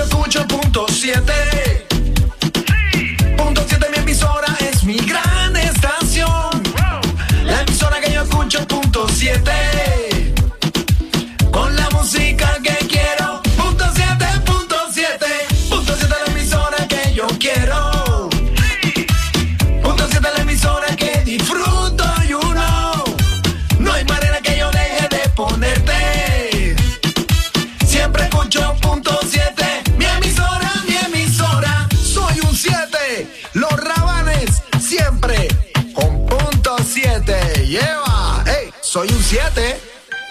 escucho punto 7. Punto 7 mi emisora es mi gran estación. La emisora que yo escucho punto 7. Con la música que quiero. Punto 7, punto 7. Punto 7 la emisora que yo quiero. Punto 7 la emisora que disfruto, you know. No hay manera que yo deje de ponerte. Siempre escucho punto 7. Mi emisora. Soy un 7. Los Rabanes siempre con punto 7. Lleva. Hey, soy un 7.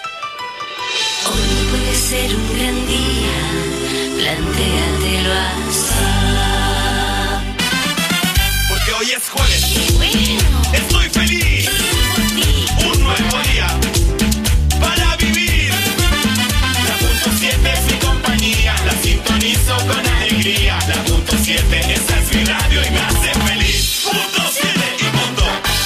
Hoy puede ser un gran día, plantéatelo así. Porque hoy es jueves, ¡Qué bueno! estoy feliz, Por ti. un nuevo día para vivir. La punto 7 es mi compañía, la sintonizo con alegría. La punto 7, esa es mi radio y me hace feliz. Punto 7 y punto.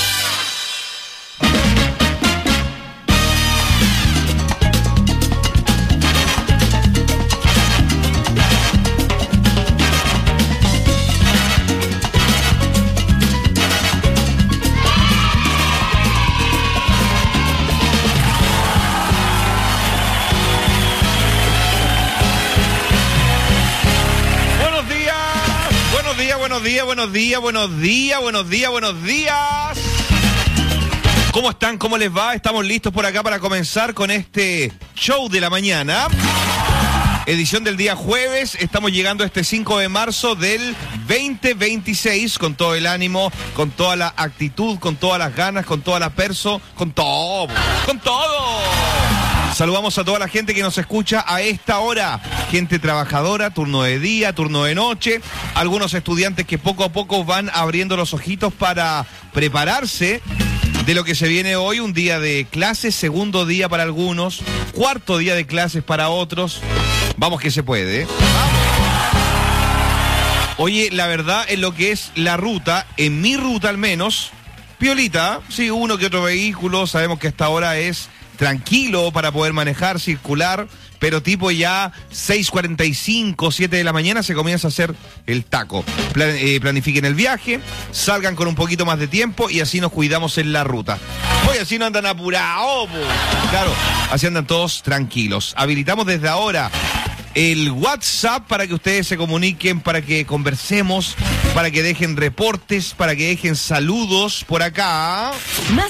Buenos días. ¿Cómo están? ¿Cómo les va? Estamos listos por acá para comenzar con este show de la mañana. Edición del día jueves. Estamos llegando a este 5 de marzo del 2026 con todo el ánimo, con toda la actitud, con todas las ganas, con toda la perso, con todo. Saludamos a toda la gente que nos escucha a esta hora. Gente trabajadora, turno de día, turno de noche. Algunos estudiantes que poco a poco van abriendo los ojitos para prepararse de lo que se viene hoy. Un día de clases, segundo día para algunos, cuarto día de clases para otros. Vamos que se puede, ¿eh? Oye, la verdad, en lo que es la ruta, en mi ruta al menos, piolita, sí, uno que otro vehículo. Sabemos que esta hora es tranquilo para poder manejar, circular, pero tipo ya 6:45, 7 de la mañana se comienza a hacer el taco. Planifiquen el viaje, salgan con un poquito más de tiempo y así nos cuidamos en la ruta. Oye, así no andan apurados, claro, así andan todos tranquilos. Habilitamos desde ahora el WhatsApp para que ustedes se comuniquen, para que conversemos, para que dejen reportes, para que dejen saludos por acá. Más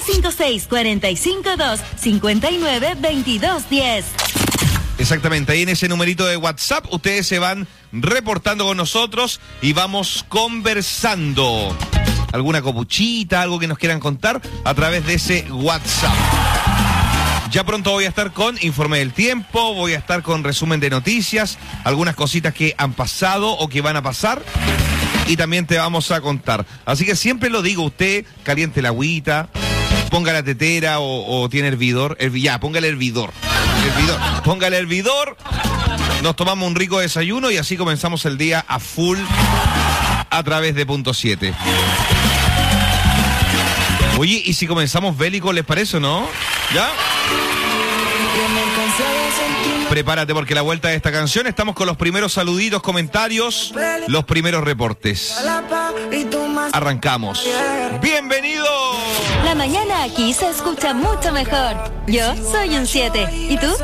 56425922210. Exactamente, ahí en ese numerito de WhatsApp ustedes se van reportando con nosotros y vamos conversando. Alguna copuchita, algo que nos quieran contar a través de ese WhatsApp. Ya pronto voy a estar con informe del tiempo, voy a estar con resumen de noticias, algunas cositas que han pasado o que van a pasar y también te vamos a contar. Así que siempre lo digo, usted caliente la agüita, ponga la tetera o tiene hervidor, póngale hervidor. Póngale hervidor, nos tomamos un rico desayuno y así comenzamos el día a full a través de punto 7. Oye, ¿y si comenzamos bélico, les parece o no? ¿Ya? Prepárate porque la vuelta de esta canción estamos con los primeros saluditos, comentarios, los primeros reportes. Arrancamos. ¡Bienvenido! La mañana aquí se escucha mucho mejor. Yo soy un 7. ¿Y tú?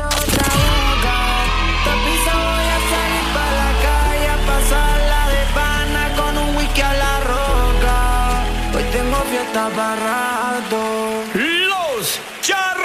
Los charros.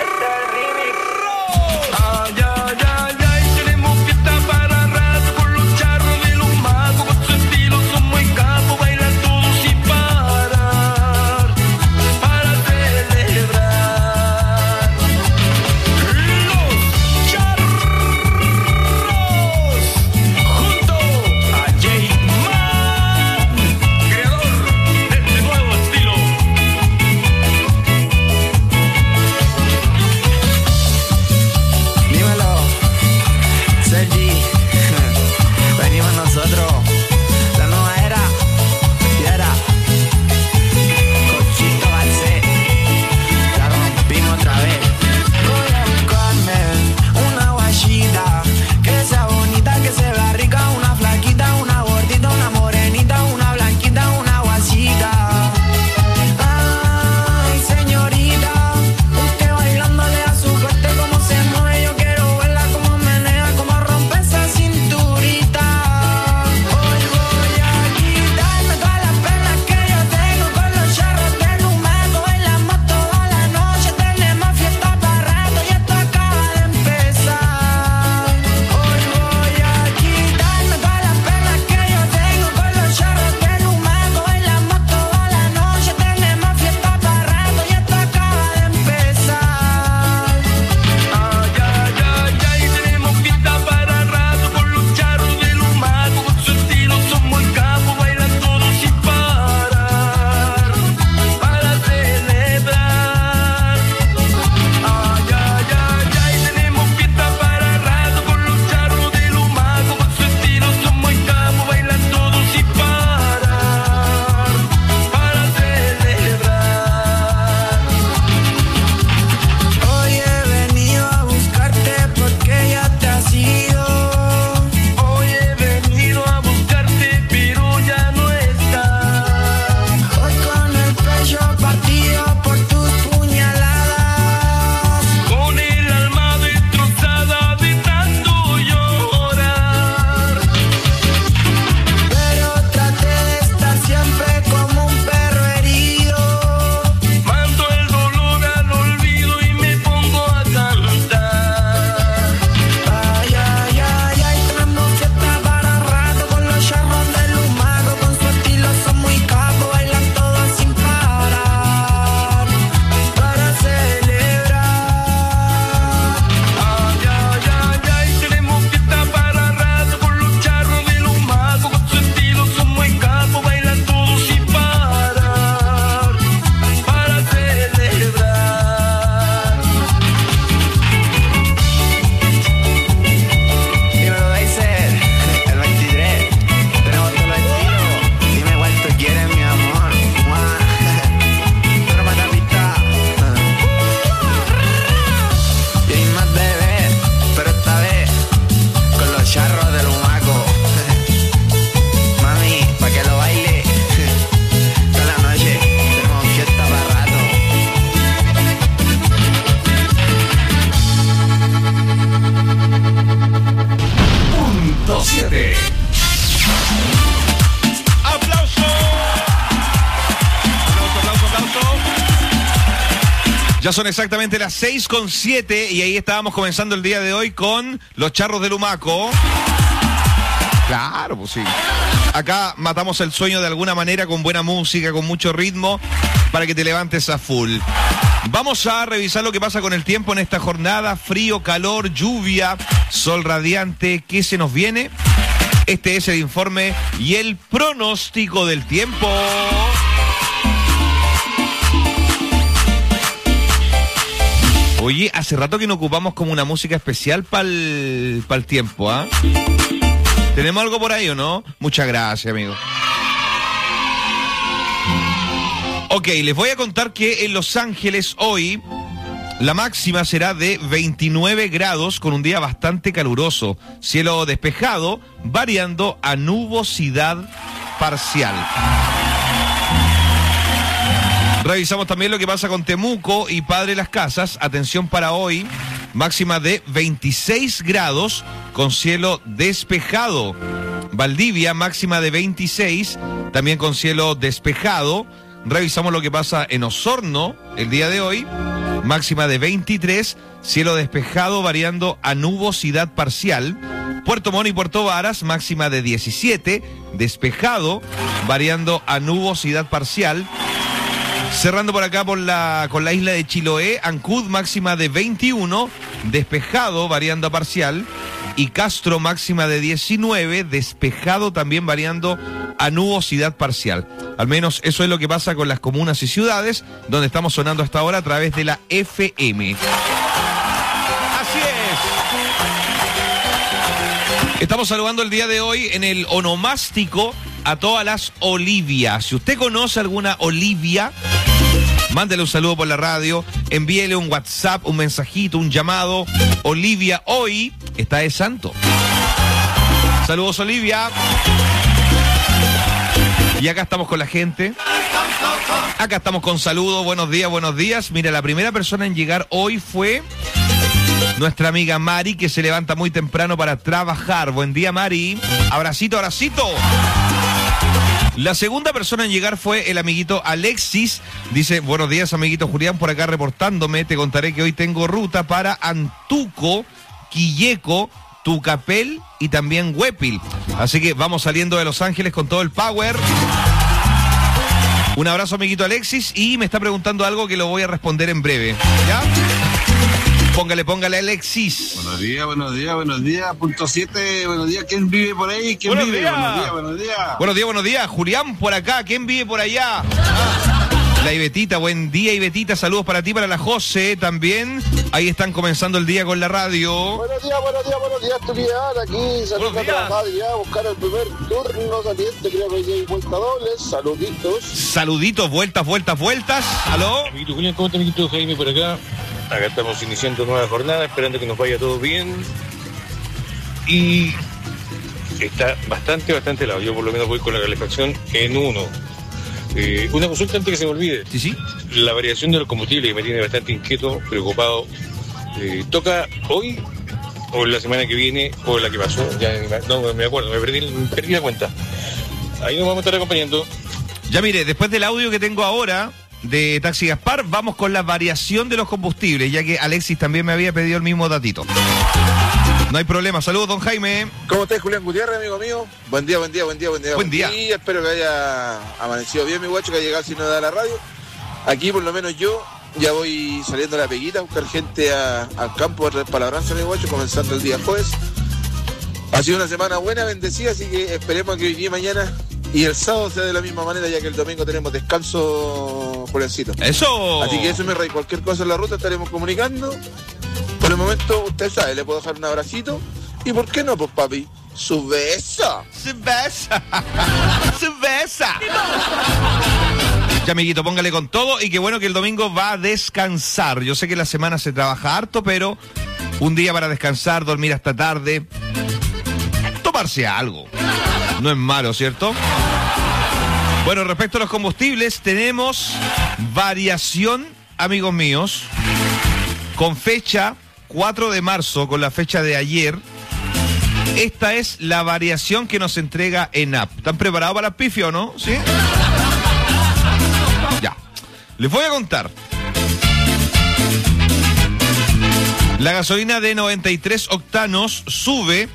Ya son exactamente las 6:07 y ahí estábamos comenzando el día de hoy con los charros de Lumaco. Claro, pues sí. Acá matamos el sueño de alguna manera con buena música, con mucho ritmo, para que te levantes a full. Vamos a revisar lo que pasa con el tiempo en esta jornada. Frío, calor, lluvia, sol radiante. ¿Qué se nos viene? Este es el informe y el pronóstico del tiempo. Oye, hace rato que no ocupamos como una música especial para el tiempo, ¿ah? ¿Tenemos algo por ahí o no? Muchas gracias, amigo. Ok, les voy a contar que en Los Ángeles hoy la máxima será de 29 grados con un día bastante caluroso. Cielo despejado, variando a nubosidad parcial. Revisamos también lo que pasa con Temuco y Padre Las Casas. Atención para hoy, máxima de 26 grados con cielo despejado. Valdivia, máxima de 26, también con cielo despejado. Revisamos lo que pasa en Osorno el día de hoy, máxima de 23, cielo despejado variando a nubosidad parcial. Puerto Montt y Puerto Varas, máxima de 17, despejado variando a nubosidad parcial. Cerrando por acá con la isla de Chiloé, Ancud máxima de 21, despejado variando a parcial. Y Castro máxima de 19, despejado también variando a nubosidad parcial. Al menos eso es lo que pasa con las comunas y ciudades, donde estamos sonando hasta ahora a través de la FM. Así es. Estamos saludando el día de hoy en el onomástico a todas las Olivia. Si usted conoce alguna Olivia, mándele un saludo por la radio, envíele un WhatsApp, un mensajito, un llamado. Olivia hoy está de santo. Saludos, Olivia. Y acá estamos con la gente. Acá estamos con saludos, buenos días, buenos días. Mira, la primera persona en llegar hoy fue nuestra amiga Mari, que se levanta muy temprano para trabajar. Buen día, Mari. Abracito, abracito. La segunda persona en llegar fue el amiguito Alexis. Dice, buenos días, amiguito Julián, por acá reportándome. Te contaré que hoy tengo ruta para Antuco, Quilleco, Tucapel y también Huepil. Así que vamos saliendo de Los Ángeles con todo el power. Un abrazo, amiguito Alexis. Y me está preguntando algo que lo voy a responder en breve. ¿Ya? Póngale, Alexis. Buenos días, punto 7, buenos días, ¿quién vive por ahí? ¿Quién buenos vive? Días. Buenos días, Julián por acá, ¿quién vive por allá? La Ivetita, buen día, Ivetita, saludos para ti, para la José también. Ahí están comenzando el día con la radio. Buenos días, Turián, aquí saliendo a trabajar ya, a buscar el primer turno saliente, creo que hay vuelta dobles, saluditos, vueltas, ¿aló? Amiguito Julián, ¿cómo está, amiguito Jaime por acá? Acá estamos iniciando nueva jornada, esperando que nos vaya todo bien. Y está bastante helado. Yo por lo menos voy con la calefacción en 1. Una consulta antes que se me olvide. Sí. La variación de los combustibles que me tiene bastante inquieto, preocupado. ¿Toca hoy o la semana que viene o la que pasó? Ya no me acuerdo, me perdí la cuenta. Ahí nos vamos a estar acompañando. Ya mire, después del audio que tengo ahora de Taxi Gaspar, vamos con la variación de los combustibles, ya que Alexis también me había pedido el mismo datito. No hay problema. Saludos, don Jaime. ¿Cómo estás, Julián Gutiérrez, amigo mío? Buen día. Buen día. Y espero que haya amanecido bien, mi guacho, que ha llegado si no da la radio. Aquí, por lo menos yo, ya voy saliendo a la peguita a buscar gente al campo de Palabranza, mi guacho, comenzando el día jueves. Ha sido una semana buena, bendecida, así que esperemos que hoy día, mañana y el sábado sea de la misma manera, ya que el domingo tenemos descanso, Juliancito. ¡Eso! Así que eso, mi rey, cualquier cosa en la ruta estaremos comunicando. Por el momento, usted sabe, le puedo dejar un abracito. ¿Y por qué no, pues, papi? ¡Su beso! Ya, amiguito, póngale con todo y qué bueno que el domingo va a descansar. Yo sé que la semana se trabaja harto, pero un día para descansar, dormir hasta tarde, tomarse algo. No es malo, ¿cierto? Bueno, respecto a los combustibles, tenemos variación, amigos míos, con fecha 4 de marzo, con la fecha de ayer. Esta es la variación que nos entrega ENAP. ¿Están preparados para la pifia o no? ¿Sí? Ya. Les voy a contar. La gasolina de 93 octanos sube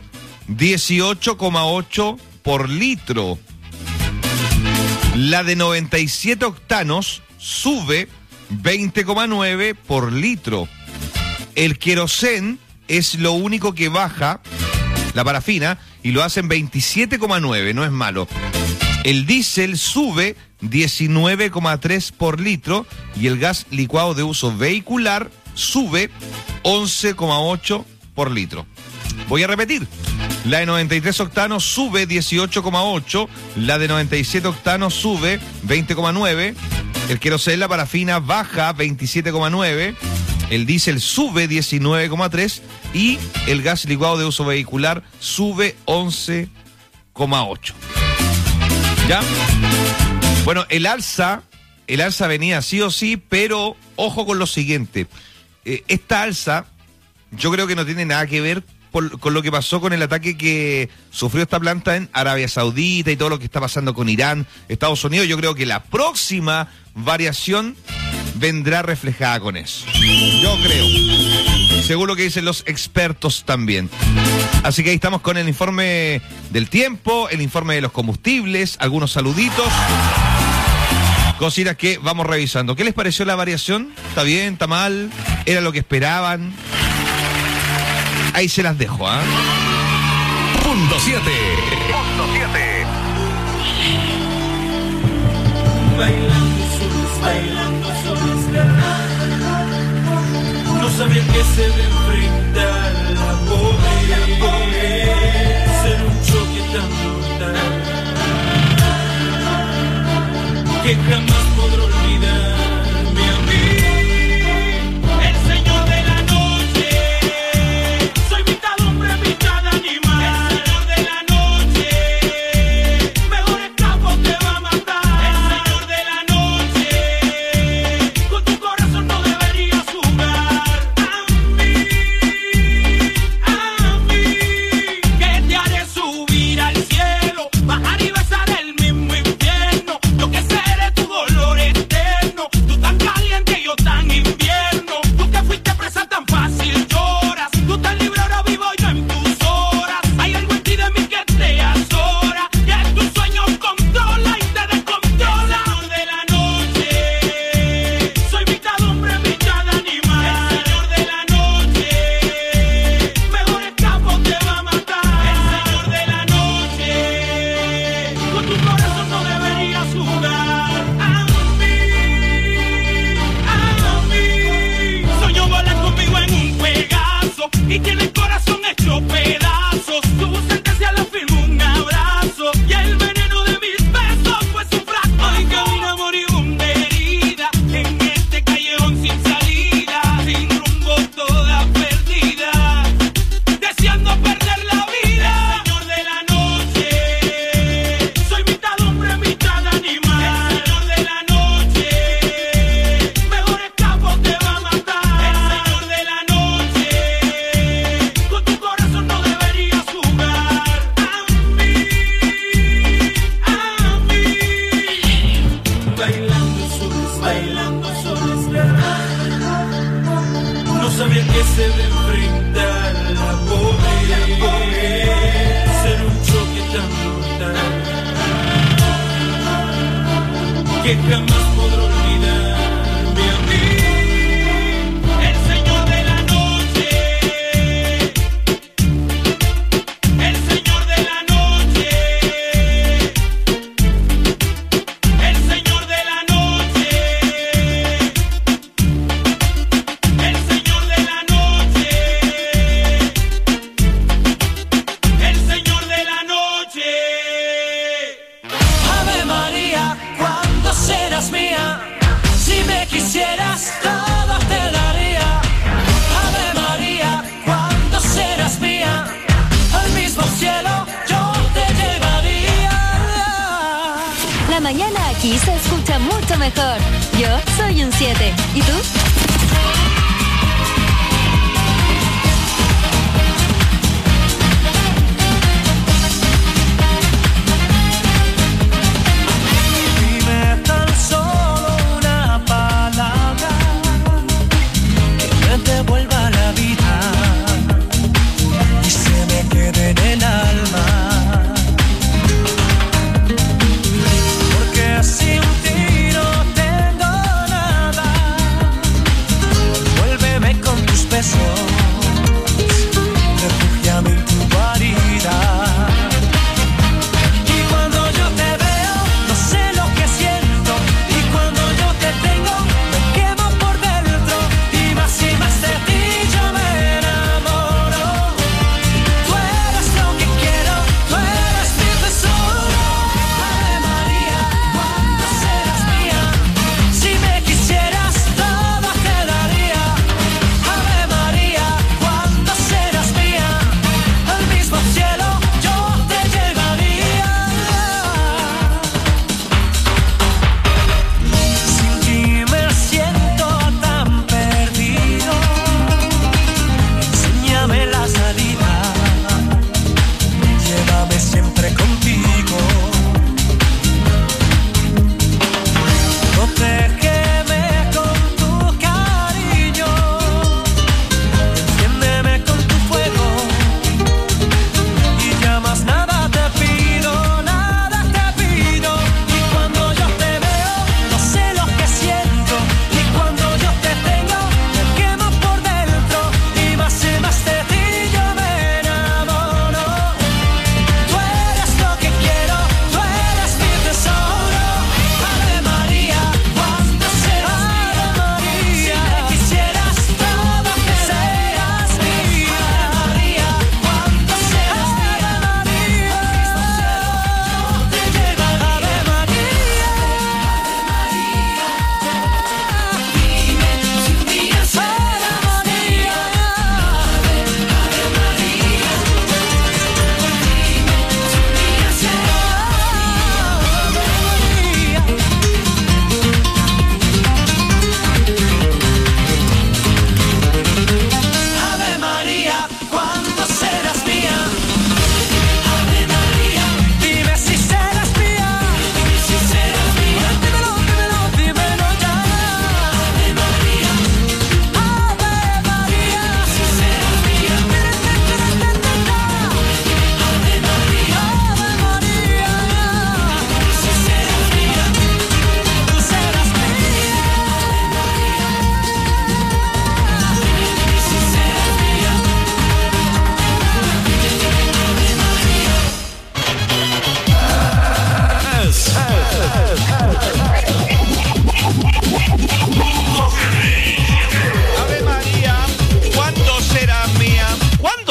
18,8 por litro. La de 97 octanos sube 20,9 por litro. El querosén es lo único que baja, la parafina, y lo hacen 27,9, no es malo. El diésel sube 19,3 por litro y el gas licuado de uso vehicular sube 11,8 por litro. Voy a repetir. La de 93 octanos sube 18,8, la de 97 octanos sube 20,9, el querosén, la parafina, baja 27,9, el diésel sube 19,3 y el gas licuado de uso vehicular sube 11,8. ¿Ya? Bueno, el alza venía sí o sí, pero ojo con lo siguiente. Esta alza yo creo que no tiene nada que ver con lo que pasó con el ataque que sufrió esta planta en Arabia Saudita y todo lo que está pasando con Irán, Estados Unidos. Yo creo que la próxima variación vendrá reflejada con eso. Yo creo. Según lo que dicen los expertos también. Así que ahí estamos con el informe del tiempo, el informe de los combustibles, algunos saluditos, cositas que vamos revisando. ¿Qué les pareció la variación? ¿Está bien? ¿Está mal? ¿Era lo que esperaban? Ahí se las dejo, ¿ah? Punto 7. Bailando solos, no sabía que se me enfrentar la pobreza, ser un choque tan brutal que jamás podré olvidarme a mí. El señor de la noche, soy mitad hombre, mitad animal. El señor de la noche, mejor escapo te va a matar. El señor de la noche, con tu corazón no deberías jugar. A mí, que te haré subir al cielo, bajar y besar el mismo infierno. Lo que seré tu dolor eterno, tú tan caliente, yo tan invierno. Tú que fuiste presa tan fácil lloras, tú tan libre, ahora vivo yo en tus horas. Hay algo en ti de mí que te azora, que tus sueños controla y te descontrola. El señor de la noche, soy mitad hombre, mitad animal. El señor de la noche, mejor escapo te va a matar. El señor de la noche, con tu corazón no deberías jugar. A mí, soñó volar conmigo en un Pegaso y tiene el corazón hecho pedazos. Tu sentencia la firmó un abrazo y el veneno de mis besos fue su frasco. Hoy camina moribunda herida en este callejón sin salida, sin rumbo, toda perdida, deseando perder la vida. El señor de la noche, soy mitad hombre, mitad animal. El señor de la noche, mejor escapo te va a matar. El señor de la noche, con tu corazón no deberías jugar. A mí, bailando solos, no sabía que se me enfrentar la pobreza, ser un choque tan brutal que jamás podré olvidarme a mí. El señor de la noche, el señor de la noche, el señor de la noche, el señor de la noche, el señor de la noche. Ave María, ¿cuándo serás mía? Si me quisieras, todo te daría. Ave María, ¿cuándo serás mía? Al mismo cielo yo te llevaría. La mañana aquí se escucha mucho mejor. Yo soy un 7. ¿Y tú? Dime tan solo una palabra que me devuelva la vida.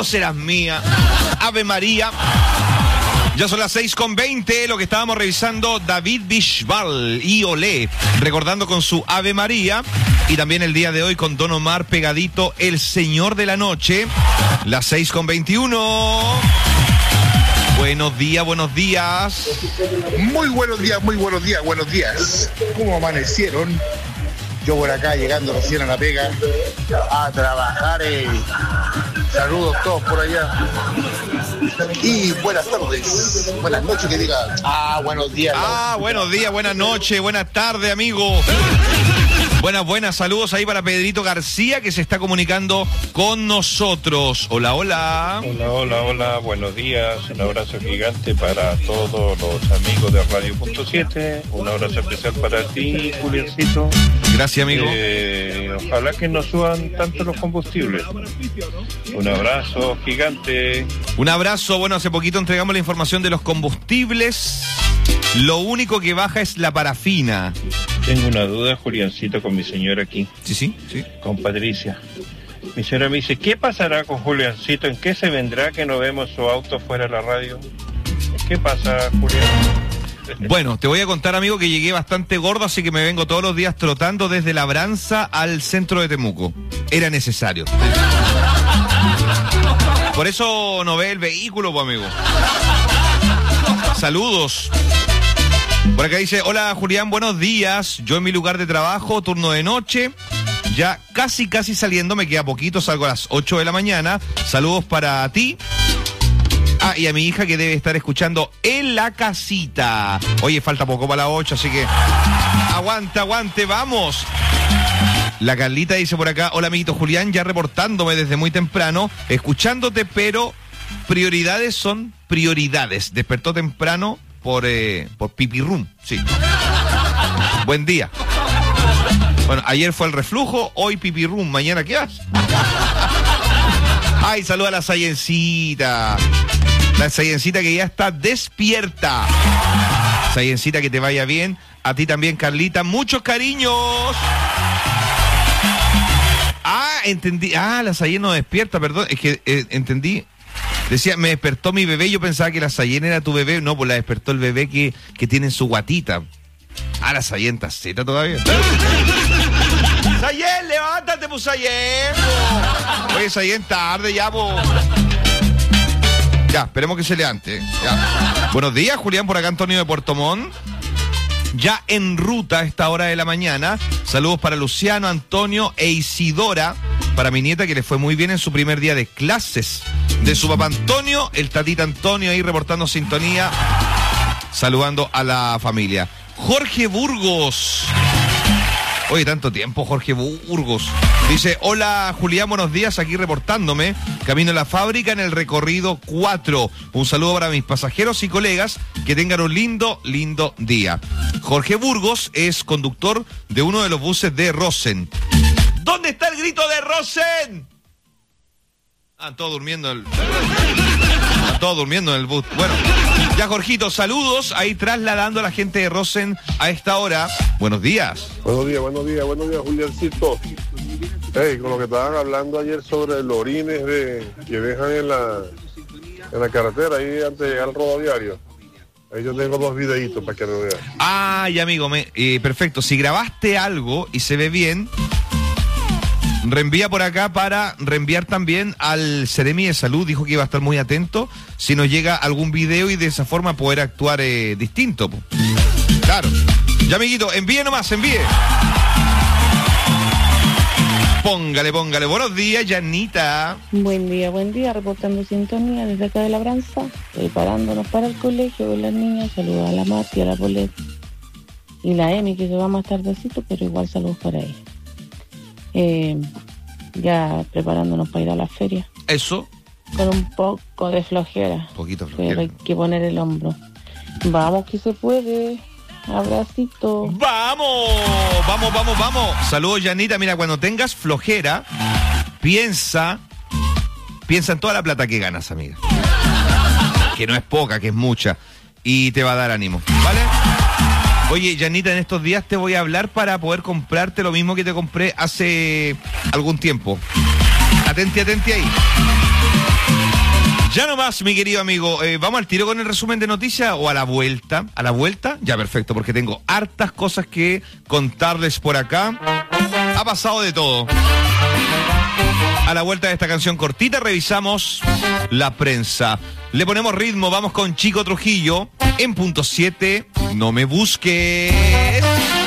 serás mía. Ave María. Ya son las 6:20, lo que estábamos revisando, David Bisbal y Olé, recordando con su Ave María, y también el día de hoy con Don Omar pegadito, El Señor de la Noche, las 6:21. Buenos días, buenos días. Muy buenos días, muy buenos días, buenos días. ¿Cómo amanecieron? Yo por acá llegando recién a la pega a trabajar. Saludos todos por allá. Y buenas tardes, buenas noches que diga. Buenos días. Buenos días, buenas noches, buenas tardes, amigo. Buenas, saludos ahí para Pedrito García que se está comunicando con nosotros. Hola. Hola, buenos días. Un abrazo gigante para todos los amigos de Radio.7. Un abrazo especial para ti, Juliancito. Gracias, amigo. Ojalá que no suban tanto los combustibles. Un abrazo gigante. Un abrazo. Bueno, hace poquito entregamos la información de los combustibles. Lo único que baja es la parafina. Tengo una duda, Juliancito, con mi señora aquí. Sí. Con Patricia. Mi señora me dice, ¿qué pasará con Juliancito? ¿En qué se vendrá que no vemos su auto fuera de la radio? ¿Qué pasa, Julián? Bueno, te voy a contar, amigo, que llegué bastante gordo, así que me vengo todos los días trotando desde Labranza al centro de Temuco. Era necesario. Por eso no ve el vehículo, pues, amigo. Saludos. Por acá dice, hola Julián, buenos días. Yo en mi lugar de trabajo, turno de noche, ya casi saliendo, me queda poquito, salgo a las 8 de la mañana. Saludos para ti. Y a mi hija que debe estar escuchando en la casita. Oye, falta poco para las 8, así que aguante, vamos. La Carlita dice por acá, hola amiguito Julián, ya reportándome desde muy temprano, escuchándote, pero prioridades son prioridades. Despertó temprano por Pipi Room, sí. Buen día. Bueno, ayer fue el reflujo, hoy Pipi Room, mañana ¿qué haces? Ay, saluda a la Sayencita. La Sayencita que ya está despierta. Sayencita, que te vaya bien. A ti también, Carlita. Muchos cariños. Entendí. La Sayen no despierta, perdón. Es que entendí. Decía, me despertó mi bebé. Yo pensaba que la Sayen era tu bebé. No, pues la despertó el bebé que tiene en su guatita. La Sayen está zeta todavía. Sayen, levántate, pues, Sayen. Oye, Sayen, tarde ya, pues. Ya, esperemos que se levante. Ya. Buenos días, Julián, por acá Antonio de Puerto Montt. Ya en ruta a esta hora de la mañana. Saludos para Luciano, Antonio e Isidora. Para mi nieta que le fue muy bien en su primer día de clases. De su papá Antonio, el tatita Antonio ahí reportando sintonía. Saludando a la familia. Jorge Burgos. Oye, tanto tiempo, Jorge Burgos. Dice, hola Julián, buenos días, aquí reportándome. Camino a la fábrica en el recorrido 4. Un saludo para mis pasajeros y colegas. Que tengan un lindo día. Jorge Burgos es conductor de uno de los buses de Rosen. ¿Dónde está el grito de Rosen? Todos durmiendo en el bus. Bueno, ya Jorgito, saludos. Ahí trasladando a la gente de Rosen a esta hora. Buenos días. Buenos días, Juliancito. Con lo que estaban hablando ayer sobre los orines que dejan en la carretera, ahí antes de llegar al rodoviario. Ahí yo tengo 2 videitos para que lo vean. Ya amigo, perfecto. Si grabaste algo y se ve bien, reenvía por acá para reenviar también al Seremi de Salud. Dijo que iba a estar muy atento si nos llega algún video y de esa forma poder actuar distinto. Claro. Ya, amiguito, envíe nomás, envíe. Póngale. Buenos días, Yanita. Buen día, reportando sintonía desde acá de Labranza, preparándonos para el colegio con las niñas. Saludos a la Mati, a la Polet y la Emi, que se va más tardecito, pero igual saludos para ella. Ya preparándonos para ir a la feria. Eso. Con un poco de flojera. Poquito flojera. Pero hay que poner el hombro. Vamos que se puede. Abracito. ¡Vamos! Saludos, Yanita. Mira, cuando tengas flojera, piensa en toda la plata que ganas, amiga. Que no es poca, que es mucha. Y te va a dar ánimo, ¿vale? Oye, Yanita, en estos días te voy a hablar para poder comprarte lo mismo que te compré hace algún tiempo. Atenti ahí. Ya nomás, mi querido amigo, ¿vamos al tiro con el resumen de noticias o a la vuelta? ¿A la vuelta? Ya, perfecto, porque tengo hartas cosas que contarles por acá. Ha pasado de todo. A la vuelta de esta canción cortita revisamos la prensa. Le ponemos ritmo, vamos con Chico Trujillo en punto 7. No me busques.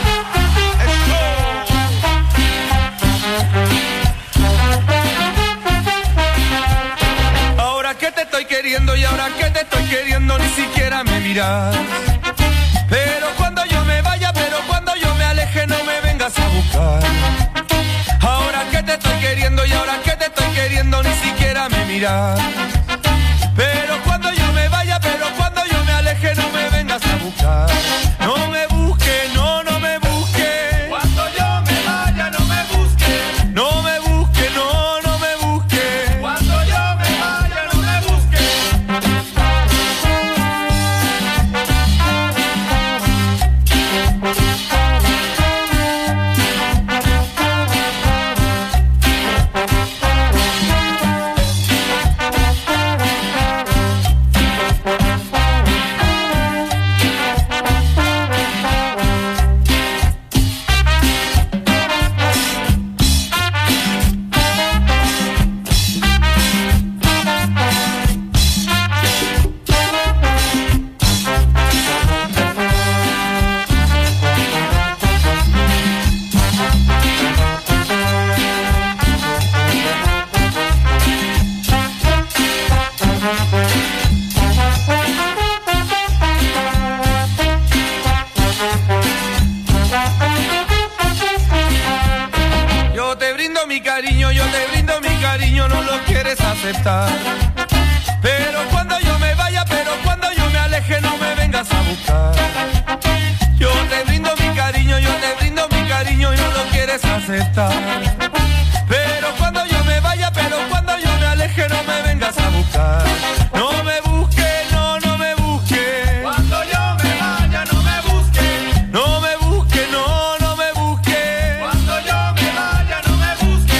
Ahora que te estoy queriendo y ahora que te estoy queriendo ni siquiera me miras. Pero cuando yo me vaya, pero cuando yo me aleje no me vengas a buscar. Ahora que te estoy queriendo y ahora que te estoy queriendo ni siquiera me miras. Pero cuando yo me vaya, pero cuando yo me aleje no me vengas a buscar. No me busques, no, no me busques. Cuando yo me vaya no me busques. No me busques, no, no me busques. Cuando yo me vaya no me busques. Yo te brindo mi cariño, no lo quieres aceptar. Pero cuando yo me vaya, pero cuando yo me aleje, no me vengas a buscar. Yo te brindo mi cariño y no lo quieres aceptar. Pero cuando yo me vaya, pero cuando yo me aleje, no me vengas a buscar. No me busques, no, no me busques. Cuando yo me vaya, no me busques. No me busques, no, no me busques. Cuando yo me vaya, no me busques.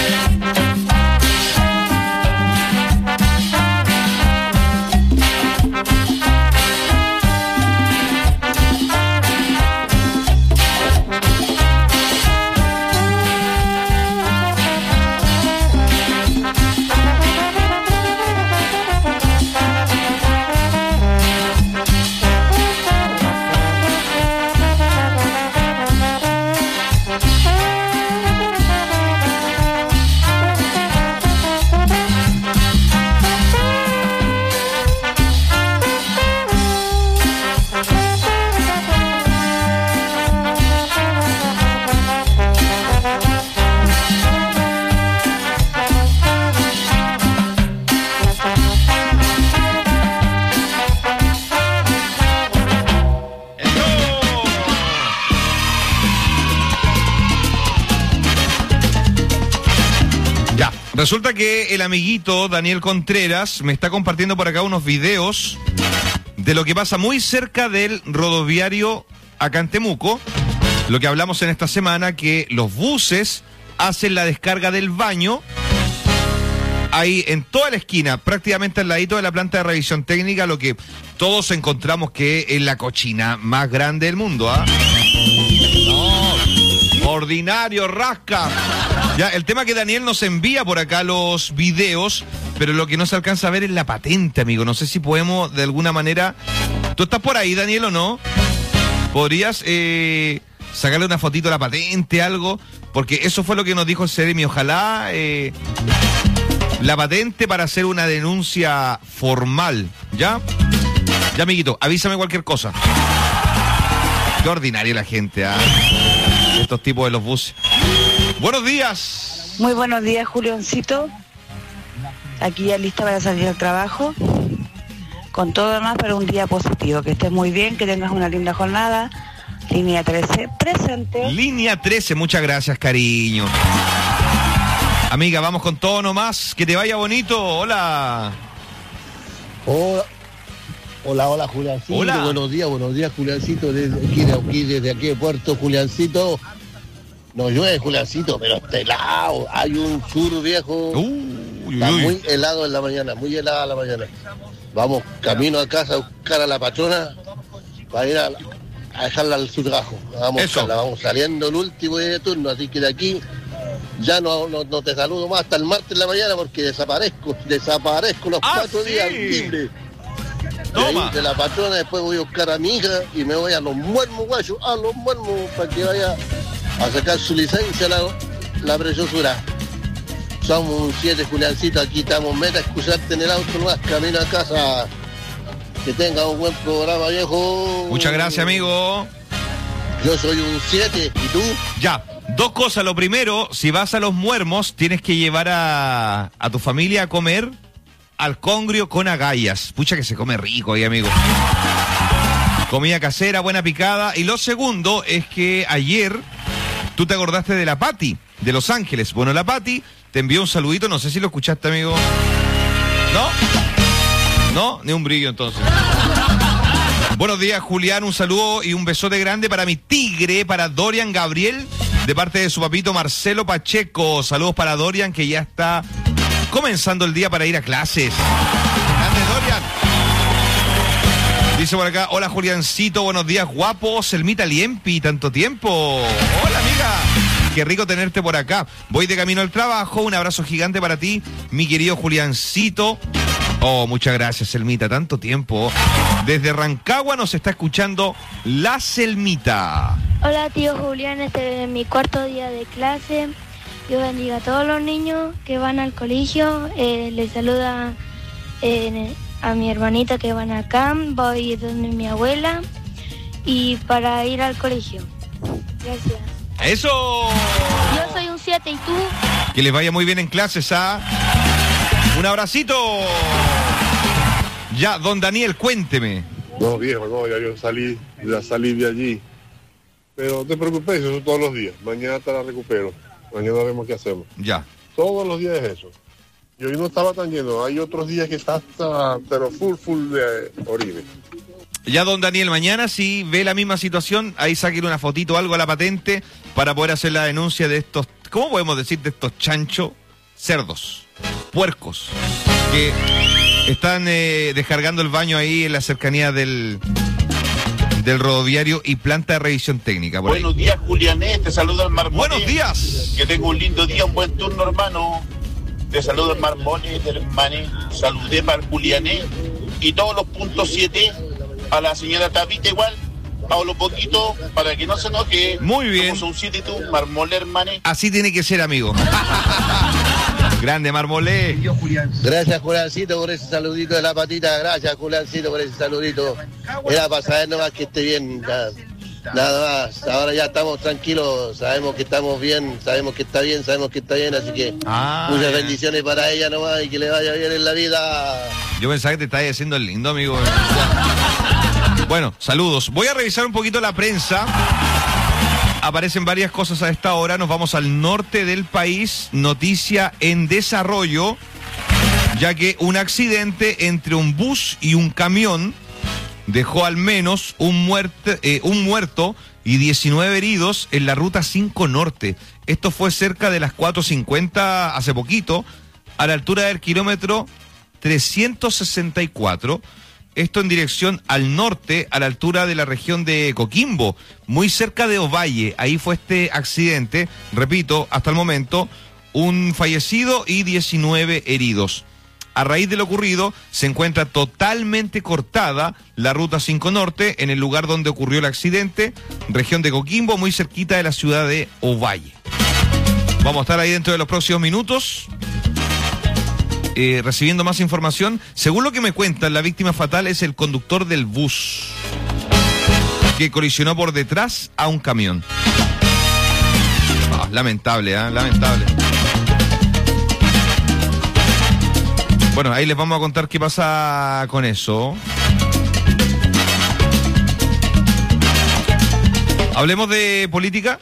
Resulta que el amiguito Daniel Contreras me está compartiendo por acá unos videos de lo que pasa muy cerca del rodoviario acá en Temuco. Lo que hablamos en esta semana, que los buses hacen la descarga del baño ahí en toda la esquina, prácticamente al ladito de la planta de revisión técnica, lo que todos encontramos que es la cochina más grande del mundo, ¿ah? No, ordinario, rasca. Ya, el tema que Daniel nos envía por acá los videos, pero lo que no se alcanza a ver es la patente, amigo. No sé si podemos de alguna manera... ¿Tú estás por ahí, Daniel, o no? ¿Podrías sacarle una fotito a la patente, algo? Porque eso fue lo que nos dijo el Ceremi. Ojalá la patente para hacer una denuncia formal, ¿ya? Ya, amiguito, avísame cualquier cosa. Qué ordinaria la gente, ¿ah? Estos tipos de los buses. Buenos días. Muy buenos días, Julioncito. Aquí ya lista para salir al trabajo. Con todo demás para un día positivo. Que estés muy bien, que tengas una linda jornada. Línea 13, presente. Línea 13, muchas gracias, cariño. Amiga, vamos con todo nomás. Que te vaya bonito. Hola. Hola, Juliancito. Hola. Buenos días, Juliancito. Desde aquí de Puerto, Juliancito. No llueve, Juliancito, pero está helado. Hay un sur viejo. Está muy helado en la mañana, muy helada la mañana. Vamos camino a casa a buscar a la patrona para ir a dejarla al su trabajo. Vamos saliendo el último día de turno, así que de aquí ya no te saludo más hasta el martes en la mañana porque desaparezco los 4 días libres. De la patrona después voy a buscar a mi hija y me voy a Los Muermos, guacho, para que vaya a sacar su licencia la preciosura. Somos un 7, Juliancito, aquí estamos, meta a escucharte en el auto nomás, camino a casa. Que tenga un buen programa, viejo. Muchas gracias, amigo. Yo soy un 7, ¿y tú? Ya, 2 cosas. Lo primero, si vas a Los Muermos, tienes que llevar a tu familia a comer al congrio con agallas. Pucha que se come rico ahí, amigo. Comida casera, buena picada. Y lo segundo es que ayer tú te acordaste de la Pati, de Los Ángeles. Bueno, la Pati te envió un saludito, no sé si lo escuchaste, amigo. ¿No? ¿No? Ni un brillo, entonces. Buenos días, Julián, un saludo y un besote grande para mi tigre, para Dorian Gabriel, de parte de su papito Marcelo Pacheco. Saludos para Dorian, que ya está comenzando el día para ir a clases. ¡Grande, Dorian! Dice por acá, hola, Juliancito, buenos días, guapo, Selmita Liempi, tanto tiempo. Hola, amiga. Qué rico tenerte por acá. Voy de camino al trabajo. Un abrazo gigante para ti, mi querido Juliancito. Oh, muchas gracias, Selmita. Tanto tiempo. Desde Rancagua nos está escuchando la Selmita. Hola, tío Julián. Este es mi 4º día de clase. Dios bendiga a todos los niños que van al colegio. Les saluda a mi hermanita que van acá. Voy donde mi abuela. Y para ir al colegio. Gracias. ¡Eso! Yo soy un 7, ¿y tú? Que les vaya muy bien en clases, ¿ah? ¡Un abracito! Ya, don Daniel, cuénteme. No, viejo, no, ya yo salí de allí. Pero no te preocupes, eso todos los días. Mañana te la recupero. Mañana vemos qué hacemos. Ya. Todos los días es eso. Y hoy no estaba tan lleno. Hay otros días que está pero full de orines. Ya, don Daniel, mañana si ve la misma situación, ahí saquen una fotito o algo a la patente para poder hacer la denuncia de estos, ¿cómo podemos decir? De estos chanchos, cerdos, puercos, que están descargando el baño ahí en la cercanía del rodoviario y planta de revisión técnica. Buenos días, Juliané, te saludo al Marmone. Buenos días. Que tenga un lindo día, un buen turno, hermano. Te saludo al Marmone, hermane. Saludé para el Juliané y todos los puntos 7. A la señora Tapita igual, hablo poquito para que no se enoje. Muy bien. Somos un 7 y tú, Marmolé, hermane. Así tiene que ser, amigo. Grande, Marmolé. Gracias, Juliancito, por ese saludito de la patita. Gracias, Juliancito, por ese saludito. Era para saber nomás que esté bien. Nada más. Ahora ya estamos tranquilos. Sabemos que estamos bien. Sabemos que está bien. Así que muchas bendiciones para ella nomás y que le vaya bien en la vida. Yo pensaba que te estabas haciendo el lindo, amigo. Bueno, saludos. Voy a revisar un poquito la prensa. Aparecen varias cosas a esta hora. Nos vamos al norte del país. Noticia en desarrollo, ya que un accidente entre un bus y un camión dejó al menos un muerto y 19 heridos en la ruta 5 Norte. Esto fue cerca de las 4:50 hace poquito, a la altura del kilómetro 364. Esto en dirección al norte, a la altura de la región de Coquimbo, muy cerca de Ovalle. Ahí fue este accidente. Repito, hasta el momento, un fallecido y 19 heridos. A raíz de lo ocurrido, se encuentra totalmente cortada la Ruta 5 Norte en el lugar donde ocurrió el accidente, región de Coquimbo, muy cerquita de la ciudad de Ovalle. Vamos a estar ahí dentro de los próximos minutos, recibiendo más información. Según lo que me cuentan, la víctima fatal es el conductor del bus, que colisionó por detrás a un camión. Lamentable, lamentable. Bueno, ahí les vamos a contar qué pasa con eso. Hablemos de política.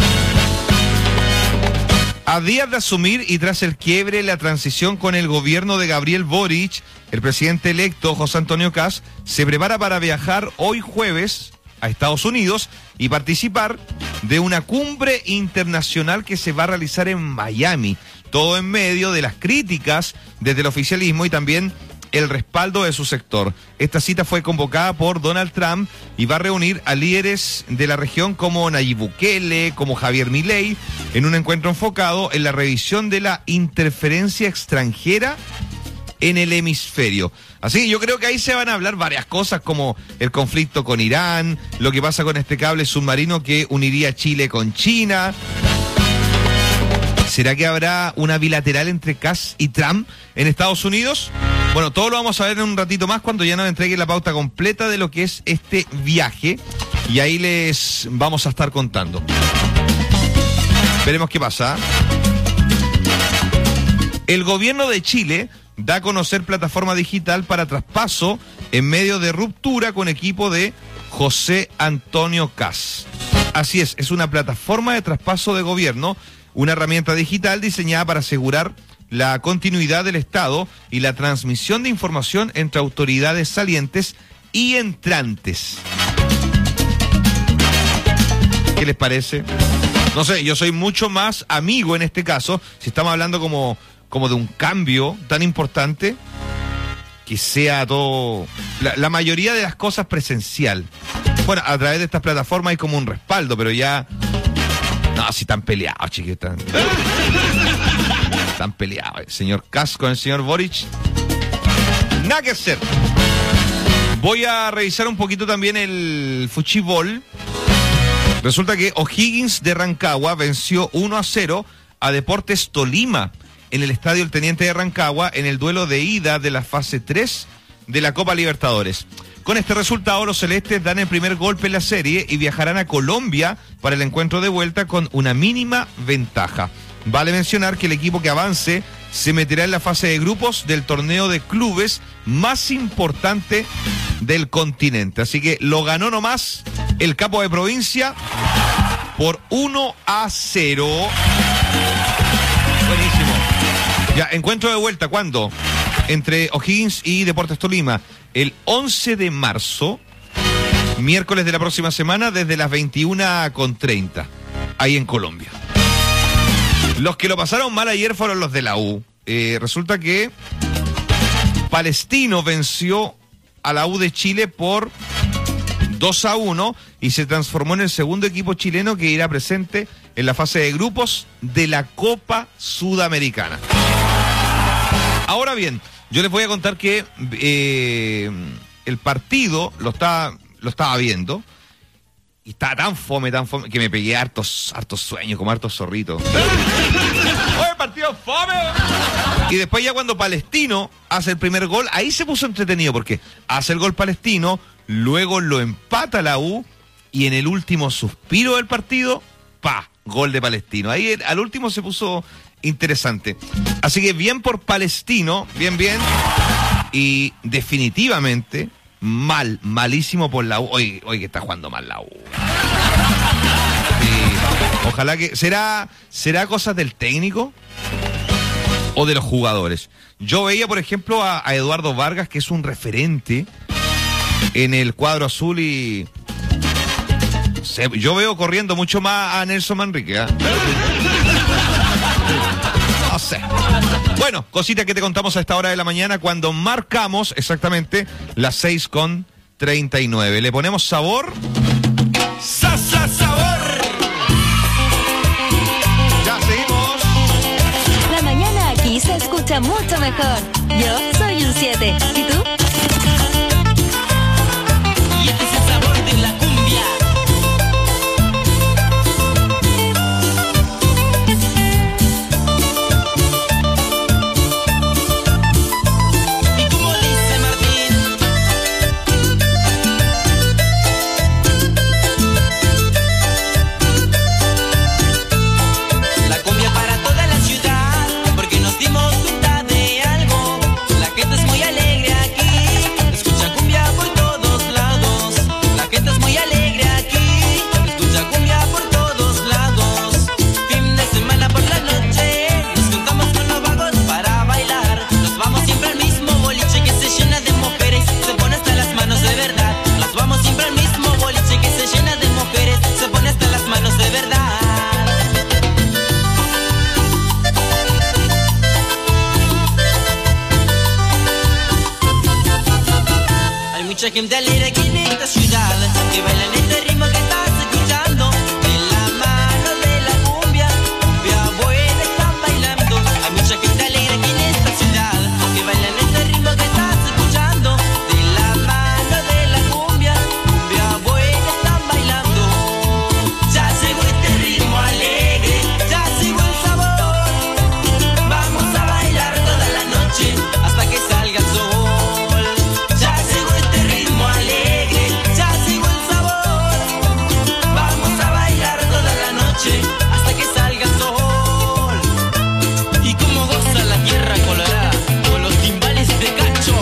A días de asumir y tras el quiebre, la transición con el gobierno de Gabriel Boric, el presidente electo José Antonio Kast se prepara para viajar hoy jueves a Estados Unidos y participar de una cumbre internacional que se va a realizar en Miami. Todo en medio de las críticas desde el oficialismo y también el respaldo de su sector. Esta cita fue convocada por Donald Trump y va a reunir a líderes de la región como Nayib Bukele, como Javier Milei, en un encuentro enfocado en la revisión de la interferencia extranjera en el hemisferio. Así que yo creo que ahí se van a hablar varias cosas como el conflicto con Irán, lo que pasa con este cable submarino que uniría Chile con China. ¿Será que habrá una bilateral entre Kass y Trump en Estados Unidos? Bueno, todo lo vamos a ver en un ratito más cuando ya nos entreguen la pauta completa de lo que es este viaje. Y ahí les vamos a estar contando. Veremos qué pasa. El gobierno de Chile da a conocer plataforma digital para traspaso en medio de ruptura con equipo de José Antonio Kass. Así es una plataforma de traspaso de gobierno, una herramienta digital diseñada para asegurar la continuidad del Estado y la transmisión de información entre autoridades salientes y entrantes. ¿Qué les parece? No sé, yo soy mucho más amigo en este caso, si estamos hablando como de un cambio tan importante, que sea todo, la mayoría de las cosas presencial. Bueno, a través de estas plataformas hay como un respaldo, pero ya... No, si están peleados, chiquitos. Están peleados. El señor Kass con el señor Boric. Nada que hacer. Voy a revisar un poquito también el fuchibol. Resulta que O'Higgins de Rancagua venció 1-0 a Deportes Tolima en el Estadio El Teniente de Rancagua en el duelo de ida de la fase 3 de la Copa Libertadores. Con este resultado, los celestes dan el primer golpe en la serie y viajarán a Colombia para el encuentro de vuelta con una mínima ventaja. Vale mencionar que el equipo que avance se meterá en la fase de grupos del torneo de clubes más importante del continente. Así que lo ganó nomás el capo de provincia por 1-0. Buenísimo. Ya, encuentro de vuelta, ¿cuándo? Entre O'Higgins y Deportes Tolima. El 11 de marzo, miércoles de la próxima semana, desde las 21:30, ahí en Colombia. Los que lo pasaron mal ayer fueron los de la U. Resulta que Palestino venció a la U de Chile por 2-1 y se transformó en el segundo equipo chileno que irá presente en la fase de grupos de la Copa Sudamericana. Ahora bien, yo les voy a contar que el partido lo estaba viendo y estaba tan fome, que me pegué hartos sueños, como hartos zorritos. ¡Oye, partido fome! Y después ya cuando Palestino hace el primer gol, ahí se puso entretenido porque hace el gol Palestino, luego lo empata la U y en el último suspiro del partido, gol de Palestino. Ahí al último se puso interesante. Así que bien por Palestino, bien. Y definitivamente malísimo por la U. Hoy que está jugando mal la U. Sí. Ojalá que... ¿Será cosas del técnico o de los jugadores? Yo veía, por ejemplo, a Eduardo Vargas, que es un referente en el cuadro azul y... Yo veo corriendo mucho más a Nelson Manrique, ¿eh? No sé. Bueno, cositas que te contamos a esta hora de la mañana cuando marcamos exactamente las 6:39. ¿Le ponemos sabor? ¡Sabor! Ya seguimos. La mañana aquí se escucha mucho mejor. Yo soy un 7. ¿Y tú? Y este es el sabor de la cumbia. Dimos cuenta de algo, la gente es muy alegre aquí. mucha gente alegre aquí en esta ciudad que bailan este ritmo que estás escuchando. En la mano de la cumbia, cumbia buena están bailando. Hay mucha gente alegre aquí en esta ciudad que bailan este ritmo que estás escuchando. De la mano de la cumbia, cumbia buena están bailando. Ya llegó este ritmo alegre, ya llegó el sabor. Vamos a bailar toda la noche hasta que salga el sol. Hasta que salga el sol. Y como goza la tierra colorada con los timbales de cacho.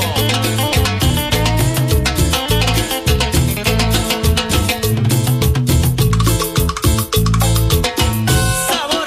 Sabor.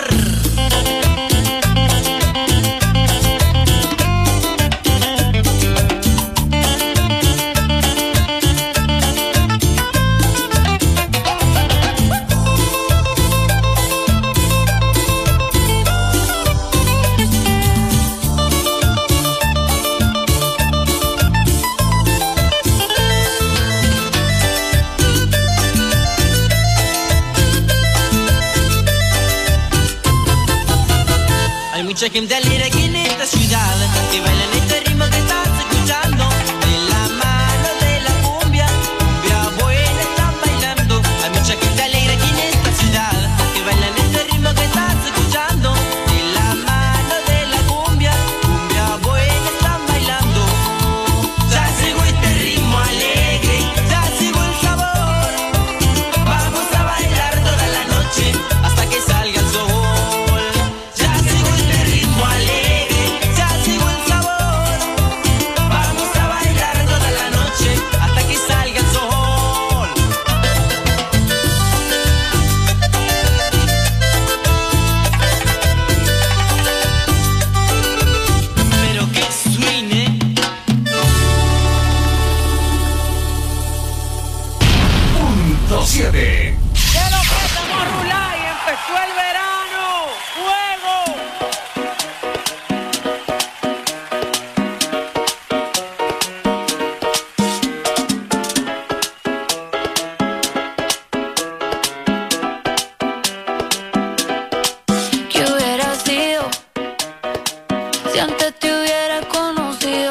Hay mucha gente alegre aquí en esta ciudad que bailan este ritmo que estás escuchando. De la mano de la cumbia, cumbia buena están bailando. Hay mucha gente alegre aquí en esta ciudad que bailan este ritmo que estás escuchando. De la mano de la cumbia, cumbia buena están bailando. Ya llegó este ritmo alegre, ya llegó el sabor. Vamos a bailar toda la noche hasta que salga el sol. Alegre, ya llegó el sabor. Vamos a bailar toda la noche hasta que salga el sol. Pero que suene. Punto 7. ¡Que lo que estamos rular y empezó el verano! ¡Fuego! ¿Qué hubiera sido si antes te hubiera conocido?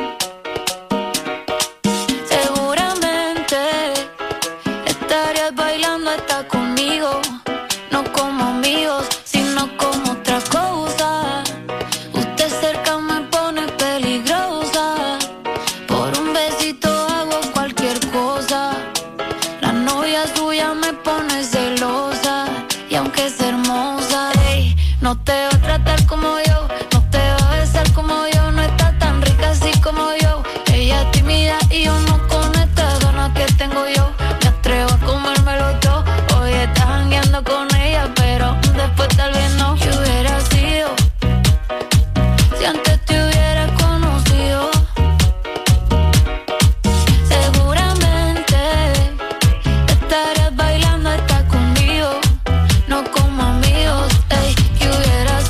Seguramente estarías bailando hasta conmigo, no como amigos, sino como otra cosa. Usted cerca me pone peligrosa, por un besito hago cualquier cosa. La novia suya me pone celosa, y aunque es hermosa, ey, no te va a tratar como yo, no te va a besar como yo, no está tan rica así como yo. Ella es tímida y yo no con estas ganas que tengo yo. Me atrevo a comérmelo todo. Hoy estás jangueando con ella, pero después tal vez no. ¿Qué hubiera sido si antes te hubiera conocido? Seguramente estarías bailando hasta conmigo, no como amigos. Ey, ¿qué hubiera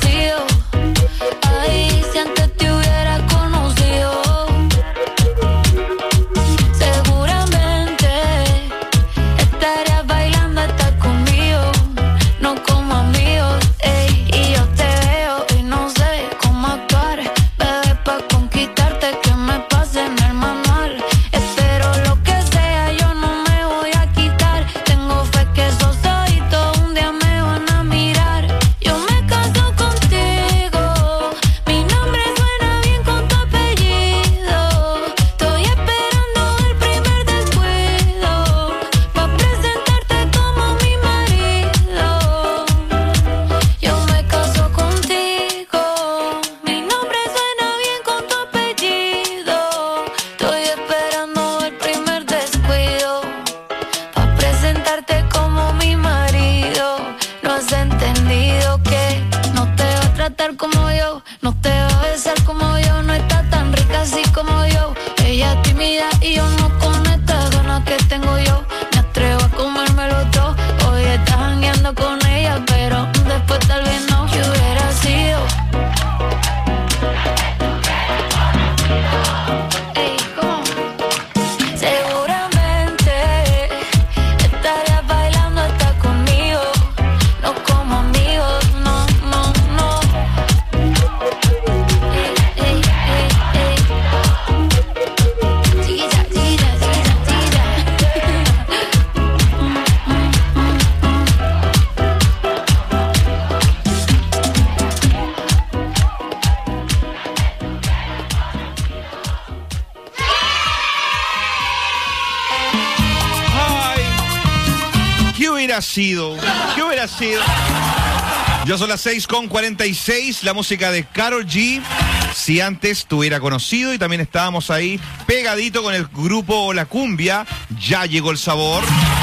hubiera sido? ¿Qué hubiera sido? Ya son las 6:46, la música de Karol G. Si antes te hubiera conocido, y también estábamos ahí pegadito con el grupo La Cumbia. Ya llegó el sabor.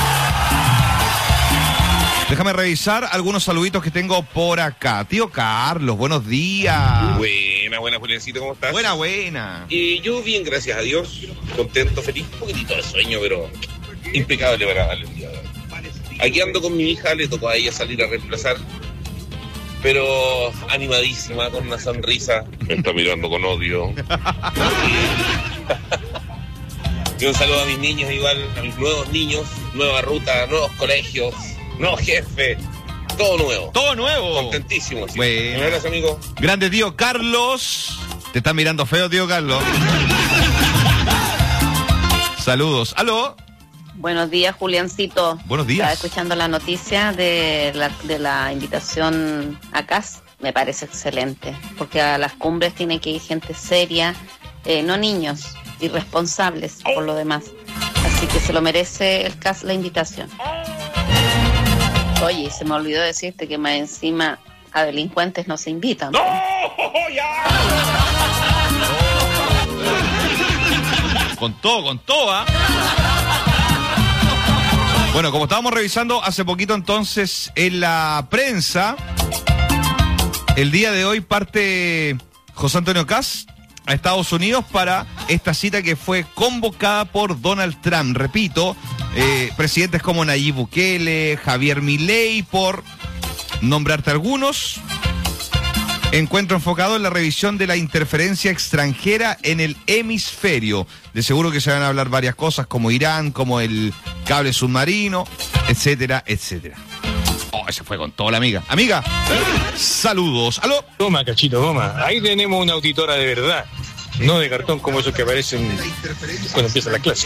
Déjame revisar algunos saluditos que tengo por acá. Tío Carlos, buenos días. Buena, Juliancito, ¿cómo estás? Buena. Yo bien, gracias a Dios. Contento, feliz, un poquitito de sueño, pero impecable para el día de hoy. Aquí ando con mi hija, le tocó a ella salir a reemplazar, pero animadísima, con una sonrisa. Me está mirando con odio. Y un saludo a mis niños igual, a mis nuevos niños, nueva ruta, nuevos colegios, nuevo jefe, todo nuevo. Todo nuevo. Contentísimo. Sí. Bueno. Gracias, amigo. Grande tío Carlos. Te están mirando feo, tío Carlos. Saludos. ¿Aló? Buenos días, Juliancito. Buenos días. Estaba escuchando la noticia de la invitación a CAS. Me parece excelente, porque a las cumbres tiene que ir gente seria, no niños, irresponsables por lo demás. Así que se lo merece el CAS la invitación. Oye, se me olvidó decirte que más encima a delincuentes no se invitan. ¡No! ¡Ya! Con todo, ¿ah? Bueno, como estábamos revisando hace poquito entonces en la prensa, el día de hoy parte José Antonio Kast a Estados Unidos para esta cita que fue convocada por Donald Trump. Repito, presidentes como Nayib Bukele, Javier Milei, por nombrarte algunos. Encuentro enfocado en la revisión de la interferencia extranjera en el hemisferio. De seguro que se van a hablar varias cosas como Irán, como el cable submarino, etcétera, etcétera. Oh, ese fue con toda la amiga. Amiga, saludos. ¿Aló? Toma, cachito, toma. Ahí tenemos una auditora de verdad. No de cartón como esos que aparecen cuando empieza la clase.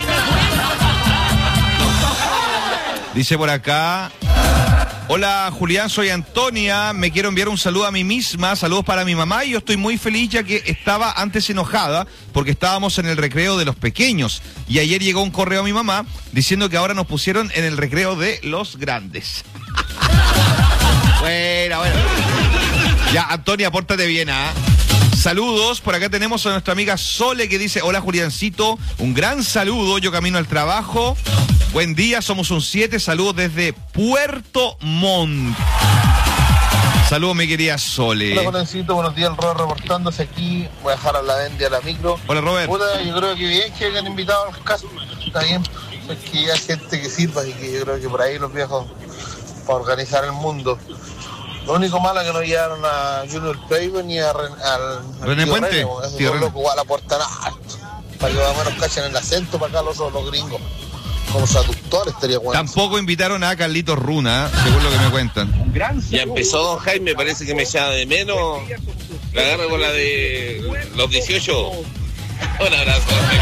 Dice por acá... Hola Julián, soy Antonia, me quiero enviar un saludo a mí misma, saludos para mi mamá, y yo estoy muy feliz ya que estaba antes enojada porque estábamos en el recreo de los pequeños y ayer llegó un correo a mi mamá diciendo que ahora nos pusieron en el recreo de los grandes. Bueno. Ya, Antonia, pórtate bien, ¿ah? Saludos, por acá tenemos a nuestra amiga Sole que dice, hola Juliancito, un gran saludo, yo camino al trabajo. Buen día, somos un 7, saludos desde Puerto Montt. Saludos, mi querida Sole. Hola, Juliancito, buenos días, el Robert reportándose aquí. Voy a dejar a la Bendy a la micro. Hola, Robert. Puta, yo creo que bien que hayan invitado a los casos. Está bien, es que hay gente que sirva y que yo creo que por ahí los viejos para organizar el mundo. Lo único malo es que no llegaron a Junior Payton ni al René Puente. Eso son locos, igual aportan alto. Para que más o menos cachen el acento para acá los gringos. Como traductores estaría bueno. Tampoco invitaron a Carlitos Runa, según lo que me cuentan. Ya empezó don Jaime, parece que me llama de menos. La agarro con la de los 18. Un abrazo.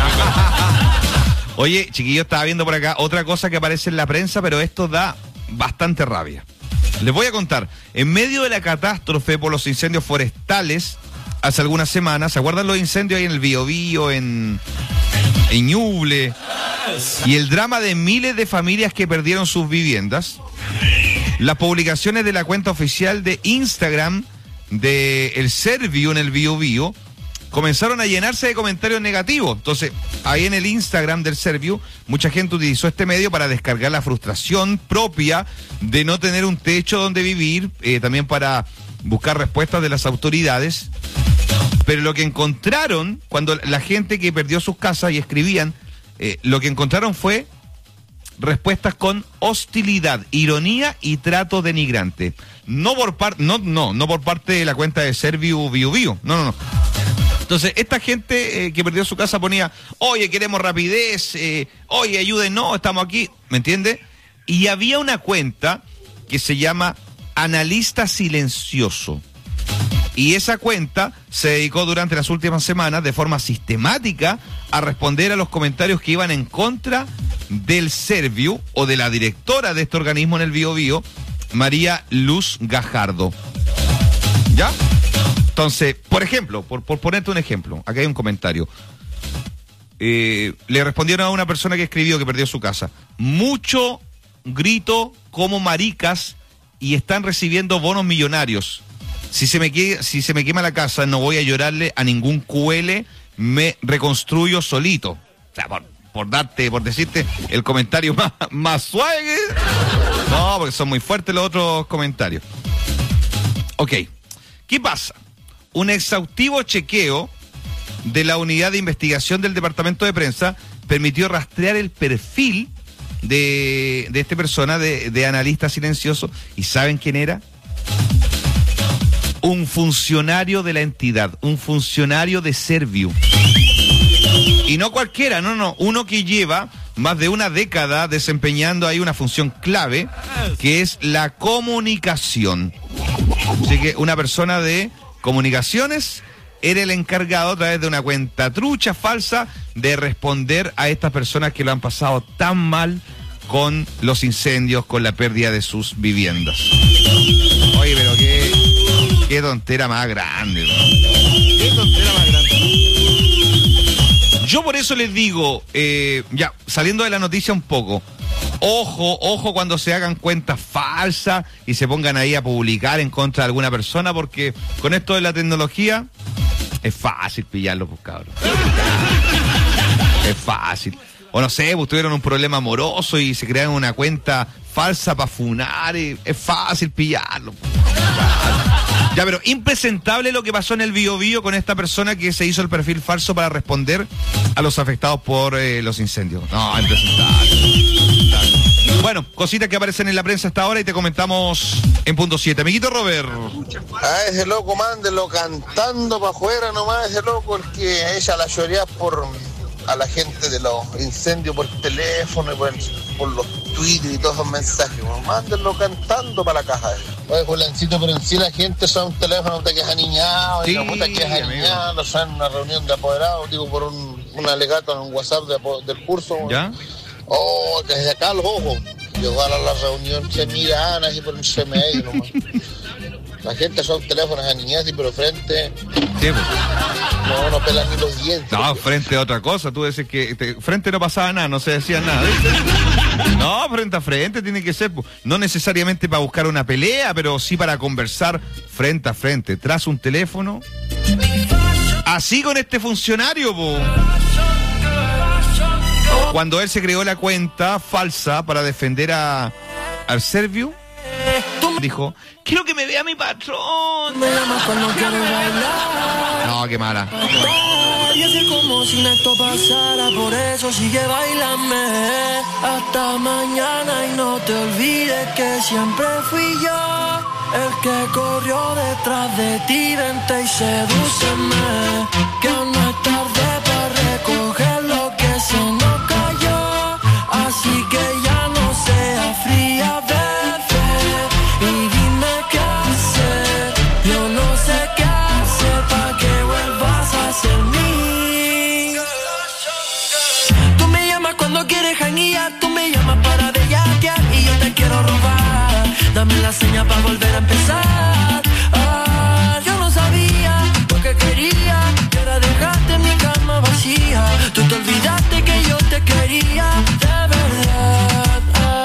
Oye, chiquillo, estaba viendo por acá otra cosa que aparece en la prensa, pero esto da bastante rabia. Les voy a contar. En medio de la catástrofe por los incendios forestales, hace algunas semanas, ¿se acuerdan los incendios ahí en el Biobío, en Ñuble? Y el drama de miles de familias que perdieron sus viviendas. Las publicaciones de la cuenta oficial de Instagram de El Serviu en el Biobío comenzaron a llenarse de comentarios negativos. Entonces, ahí en el Instagram del Serviu, mucha gente utilizó este medio para descargar la frustración propia de no tener un techo donde vivir, también para buscar respuestas de las autoridades. Pero lo que encontraron, cuando la gente que perdió sus casas y escribían, lo que encontraron fue respuestas con hostilidad, ironía y trato denigrante. No por parte de la cuenta de Serviu Biobío. No. Entonces, esta gente que perdió su casa ponía, oye, queremos rapidez, oye, ayúdenos, estamos aquí, ¿me entiende? Y había una cuenta que se llama Analista Silencioso. Y esa cuenta se dedicó durante las últimas semanas de forma sistemática a responder a los comentarios que iban en contra del Serviu o de la directora de este organismo en el Biobío, María Luz Gajardo. ¿Ya? Entonces, por ejemplo, por ponerte un ejemplo, acá hay un comentario. Le respondieron a una persona que escribió que perdió su casa. Mucho grito como maricas y están recibiendo bonos millonarios. Si se me quema la casa, no voy a llorarle a ningún QL, me reconstruyo solito. O sea, por decirte el comentario más suave. No, porque son muy fuertes los otros comentarios. Ok, ¿qué pasa? Un exhaustivo chequeo de la unidad de investigación del departamento de prensa permitió rastrear el perfil de esta persona, de analista silencioso. ¿Y saben quién era? Un funcionario de la entidad, un funcionario de Serviu. Y no cualquiera, no, uno que lleva más de una década desempeñando ahí una función clave, que es la comunicación. Así que una persona de comunicaciones era el encargado, a través de una cuenta trucha, falsa, de responder a estas personas que lo han pasado tan mal con los incendios, con la pérdida de sus viviendas. Oye, pero qué tontera más grande, ¿no? Qué tontera más grande. Yo por eso les digo, ya, saliendo de la noticia un poco, ojo cuando se hagan cuentas falsas y se pongan ahí a publicar en contra de alguna persona, porque con esto de la tecnología es fácil pillarlo, pues, cabrón. Es fácil. O no sé, pues tuvieron un problema amoroso y se crearon una cuenta falsa para funar, es fácil pillarlo. Ya, pero impresentable lo que pasó en el Bío Bío con esta persona que se hizo el perfil falso para responder a los afectados por los incendios. No, impresentable. Bueno, cositas que aparecen en la prensa hasta ahora y te comentamos en punto 7. Amiguito Robert. A ese loco, mándenlo cantando para afuera nomás, ese loco, el que ella la lloría a la gente de los incendios por teléfono y por los tweets y todos esos mensajes. Bueno, mándenlo cantando para la caja. Oye, Juliancito, pero en sí la gente usa un teléfono que es aniñado, y la puta que es aniñado, o sea, en una reunión de apoderados, digo, por un alegato en un WhatsApp del curso. ¿Ya? Oh, que desde acá los ojos. Llegó a la reunión, se miran así por un CMI nomás. La gente son teléfonos aniñados, pero frente... Sí, pues. No pelan ni los dientes. No, frente a otra cosa. Tú decís que frente no pasaba nada, no se decía nada, ¿viste? No, frente a frente tiene que ser, pues. No necesariamente para buscar una pelea, pero sí para conversar frente a frente, tras un teléfono. Así con este funcionario, pues. Cuando él se creó la cuenta falsa para defender al Serviu, dijo, quiero que me vea mi patrón. Me llamas cuando quieres bailar. No, qué mala. Y así como si esto pasara, por eso sigue bailame hasta mañana y no te olvides que siempre fui yo el que corrió detrás de ti. Vente y sedúceme, que aún no es tarde para recoger lo que se nos cayó. Así que ya no sea fría, tú me llamas para bellaquear y yo te quiero robar. Dame la señal para volver a empezar. Yo no sabía lo que quería, que era dejarte mi cama vacía. Tú te olvidaste que yo te quería de verdad.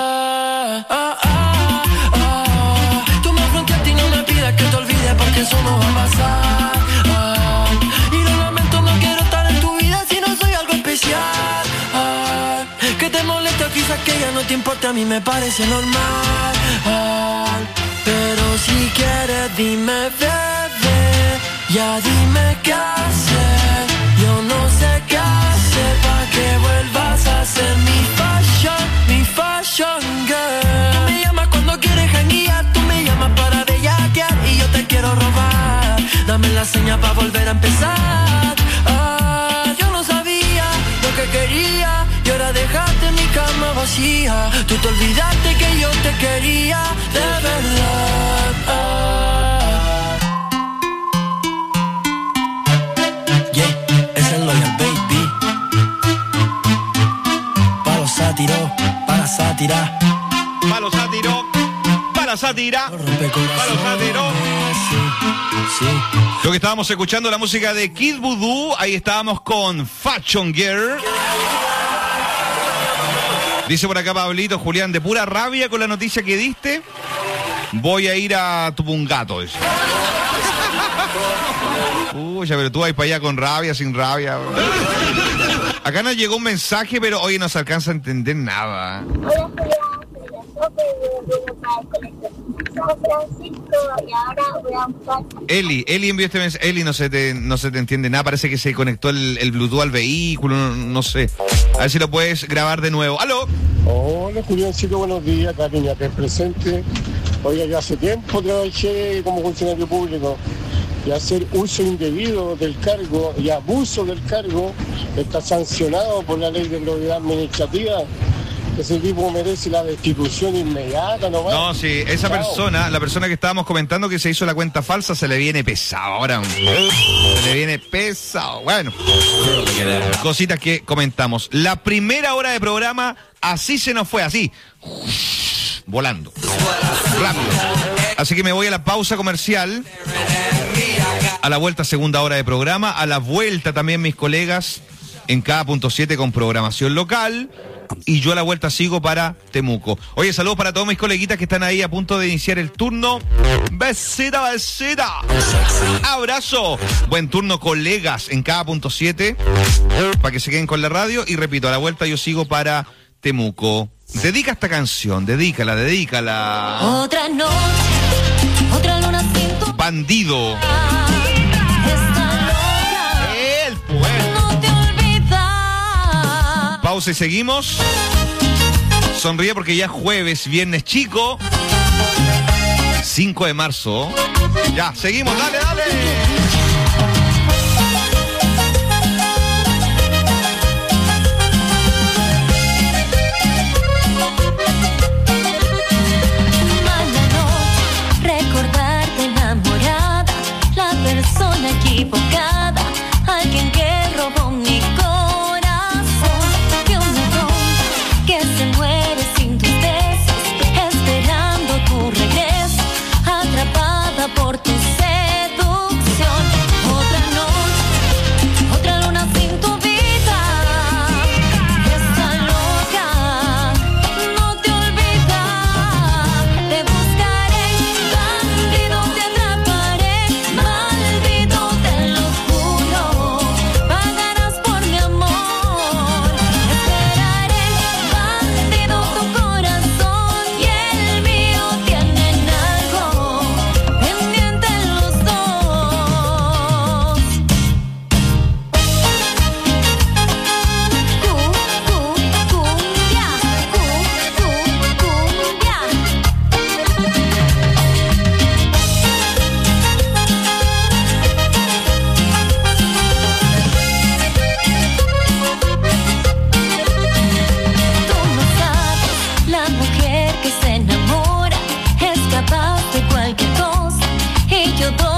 Tú me afrontaste y no me pidas que te olvides porque eso no va a pasar. Y lo lamento, no quiero estar en tu vida si no soy algo especial. Que te molesta, quizás que ya no te importa, a mí me parece normal. Pero si quieres dime, bebé, ya dime qué hacer. Yo no sé qué hacer para que vuelvas a ser mi fashion girl. Tú me llamas cuando quieres janguear, tú me llamas para bellaquear y yo te quiero robar. Dame la señal para volver a empezar. Yo no sabía lo que quería y ahora dejaste mi cama vacía. Tú te olvidaste que yo te quería de verdad. Yeah, ese es Loyal Baby. Palo sátiro, para sátira. Palo sátiro, para sátira. Palo sátiro. Sí. Lo que estábamos escuchando, la música de Kid Voodoo, ahí estábamos con Fashion Girl. Dice por acá Pablito, Julián, de pura rabia con la noticia que diste, voy a ir a Tupungato. Dice. Uy, pero tú vas para allá con rabia, sin rabia. Acá nos llegó un mensaje, pero hoy no se alcanza a entender nada. Hola, San Francisco y ahora voy a buscar. Eli envió este mensaje. Eli, no se te entiende nada. Parece que se conectó el Bluetooth al vehículo, no sé. A ver si lo puedes grabar de nuevo. ¡Aló! Hola, Juliancito, buenos días. Cariña, que es presente. Oiga, yo hace tiempo trabajé como funcionario público y hacer uso indebido del cargo y abuso del cargo está sancionado por la ley de probidad administrativa. Ese tipo merece la destitución inmediata, ¿no? No, sí, esa persona, la persona que estábamos comentando que se hizo la cuenta falsa, se le viene pesado ahora. Se le viene pesado. Bueno, cositas que comentamos. La primera hora de programa, así se nos fue, así. Volando. Rápido. Así que me voy a la pausa comercial. A la vuelta, segunda hora de programa. A la vuelta también mis colegas en cada punto 7 con programación local. Y yo a la vuelta sigo para Temuco. Oye, saludos para todos mis coleguitas que están ahí a punto de iniciar el turno. Besita, besita. Abrazo. Buen turno, colegas, en cada punto 7. Para que se queden con la radio. Y repito, a la vuelta yo sigo para Temuco. Dedica esta canción, dedícala. Otra noche, otra luna sin tu Bandido. El poeta. no te olvida. Pausa y seguimos. Sonríe porque ya es jueves, viernes chico. 5 de marzo. Ya, seguimos, dale.